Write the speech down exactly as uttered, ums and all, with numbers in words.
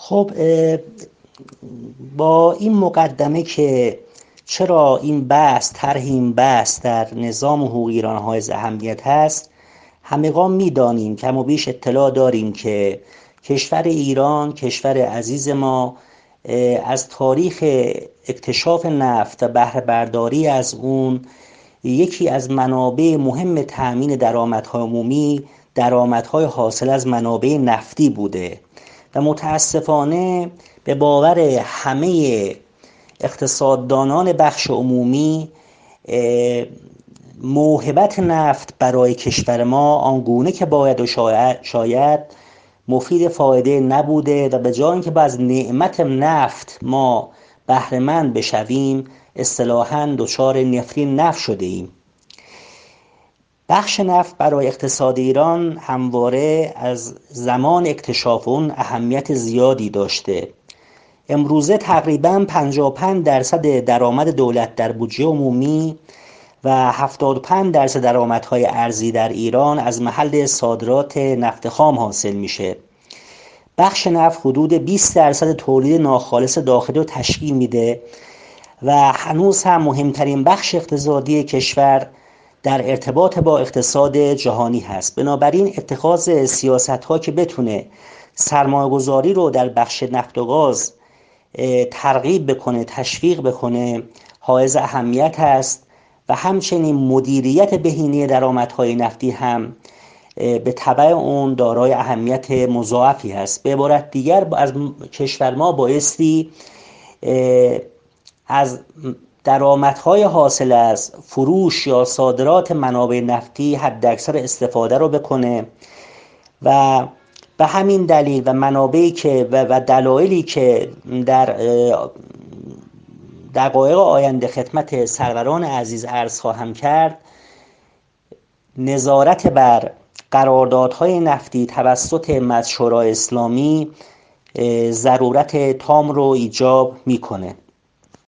خب با این مقدمه که چرا این بحث طرح این بحث در نظام حقوق ایران حائز اهمیت هست، همگان می‌دانیم کم و بیش اطلاع داریم که کشور ایران، کشور عزیز ما، از تاریخ اکتشاف نفت و بهره برداری از اون یکی از منابع مهم تأمین درآمدهای عمومی درآمدهای حاصل از منابع نفتی بوده و متاسفانه به باور همه اقتصاددانان بخش عمومی موهبت نفت برای کشور ما آنگونه که باید و شاید مفید فایده نبوده و به جای اینکه با از نعمت نفت ما بهره مند بشویم اصطلاحاً دچار نفرین نفت شده ایم. بخش نفت برای اقتصاد ایران همواره از زمان اکتشاف اون اهمیت زیادی داشته. امروزه تقریباً پنجاه و پنج درصد درآمد دولت در بودجه عمومی و هفتاد و پنج درصد درآمدهای ارزی در ایران از محل صادرات نفت خام حاصل میشه. بخش نفت حدود بیست درصد تولید ناخالص داخلی رو تشکیل میده و هنوز هم مهمترین بخش اقتصادی کشور در ارتباط با اقتصاد جهانی هست. بنابراین اتخاذ سیاست‌ها که بتونه سرمایه‌گذاری رو در بخش نفت و گاز ترغیب بکنه، تشویق بکنه، حائز اهمیت است و همچنین مدیریت بهینه درآمدهای نفتی هم به تبع اون دارای اهمیت مضاعفی هست. به عبارت دیگر از کشور ما بایستی از درآمدهای حاصل از فروش یا صادرات منابع نفتی حداکثر استفاده رو بکنه و به همین دلیل و منابعی که و, و دلایلی که در دقایق آینده خدمت سروران عزیز عرض خواهم کرد، نظارت بر قراردادهای نفتی توسط مجلس شورای اسلامی ضرورت تام رو ایجاب میکنه.